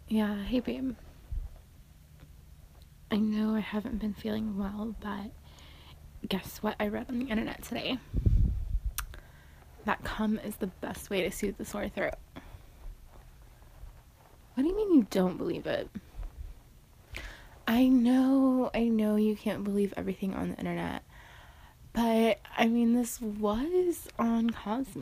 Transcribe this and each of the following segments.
Yeah, hey babe. I know I haven't been feeling well, but guess what I read on the internet today? That cum is the best way to soothe the sore throat. What do you mean you don't believe it? I know you can't believe everything on the internet. But, I mean, this was on Cosmo.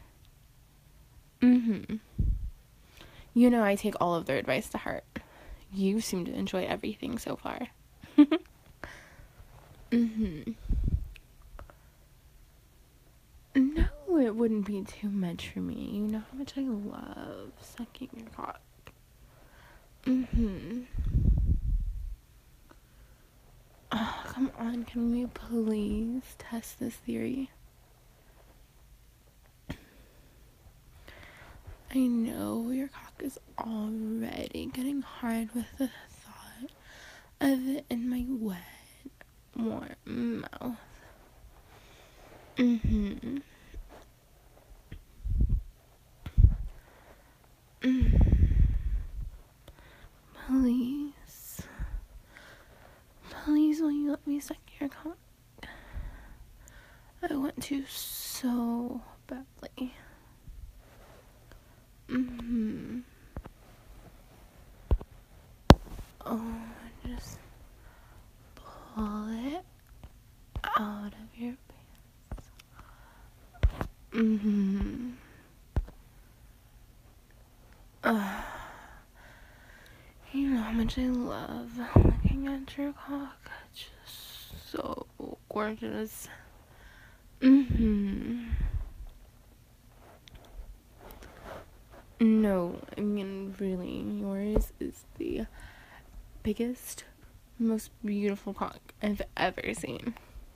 You know I take all of their advice to heart. You seem to enjoy everything so far. No, it wouldn't be too much for me. You know how much I love sucking your cock. Oh, come on, can we please test this theory? I know your cock is already getting hard with the thought of it in my wet, warm mouth. Please. Please, will you let me suck your cock? I want to so badly. Oh, just pull it out of your pants. You know how much I love looking at your cock. It's just so gorgeous. No, I mean, really, yours is the biggest, most beautiful cock I've ever seen.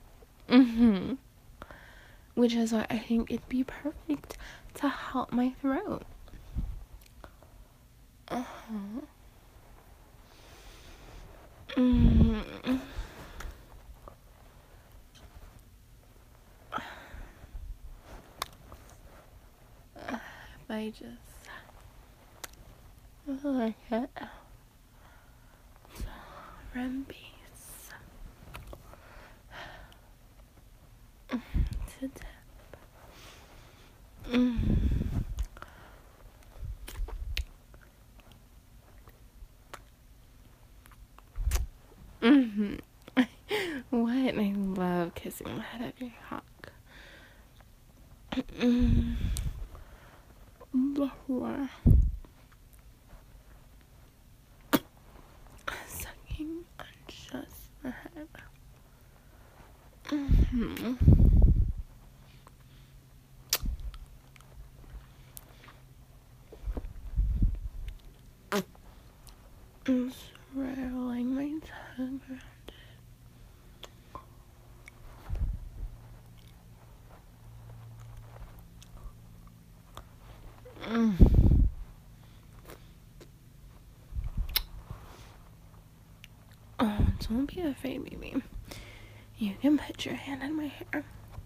Which is why I think it'd be perfect to help my throat. If I just look at from base to tip. What? I love kissing the head of your cock. Sucking on just the head. I'm swirling my tongue around it. Oh, don't be afraid, baby. You can put your hand in my hair.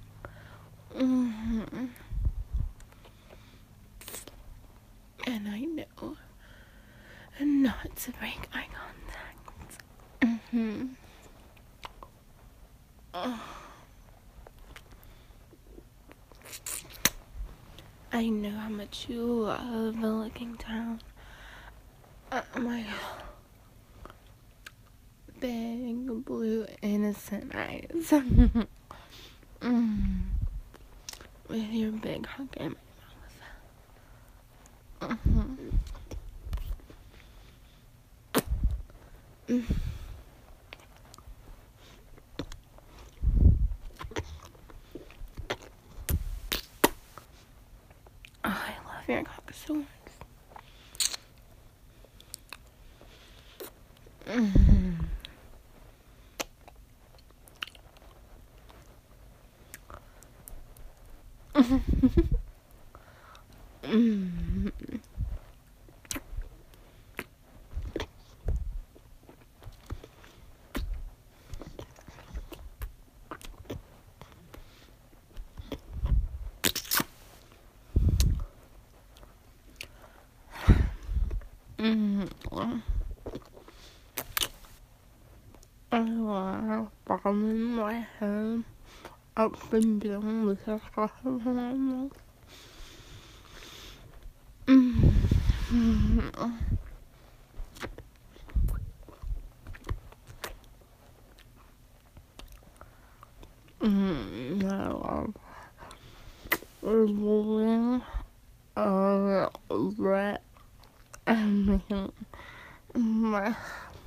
And I know not to break eye contact. I know how much you love looking down at my big blue innocent eyes. With your big hunk in my mouth. Oh, I love your cock so much. I want to bomb my head up and down with a coffee. I love rolling a red and making my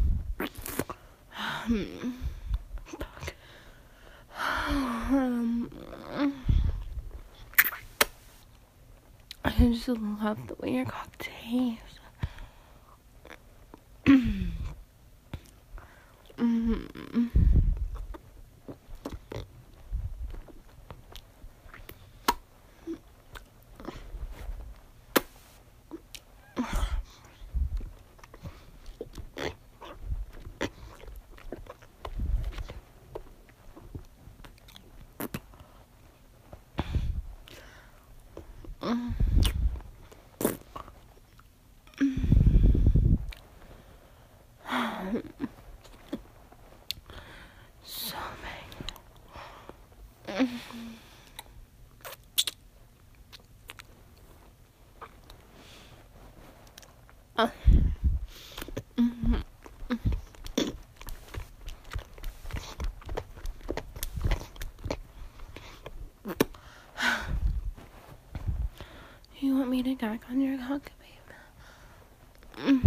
I just love the way your cock tastes. So big. You want me to gag on your cock, babe?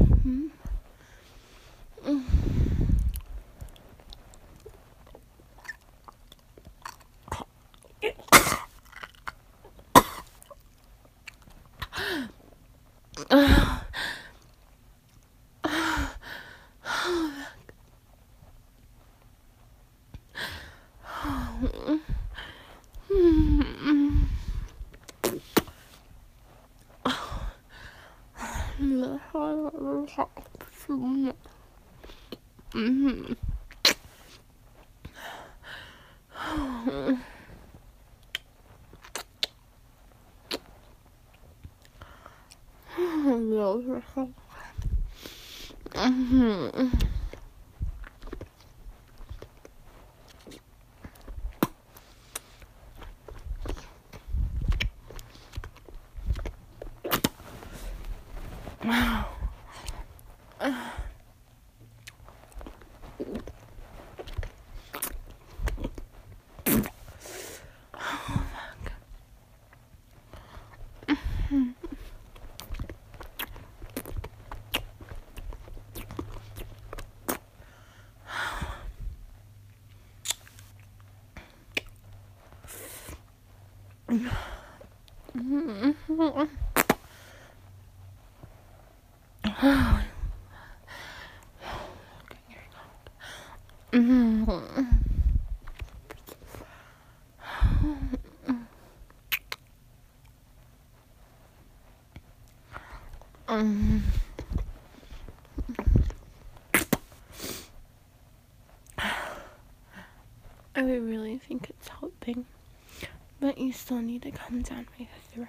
I really think it's helping, but you still need to come down my throat.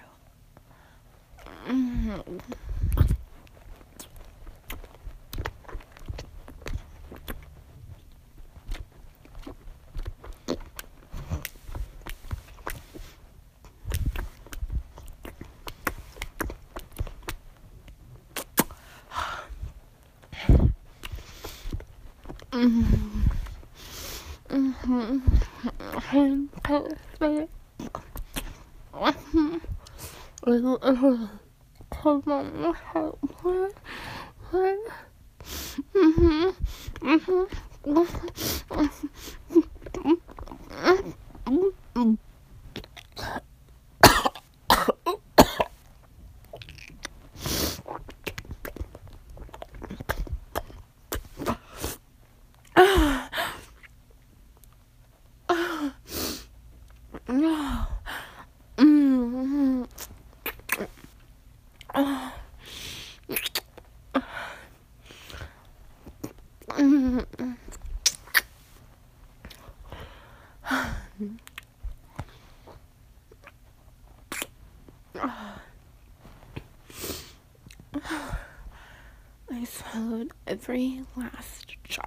I swallowed every last drop.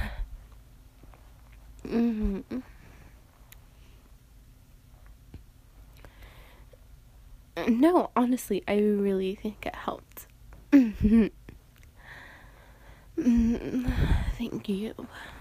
No, honestly, I really think it helped. Thank you.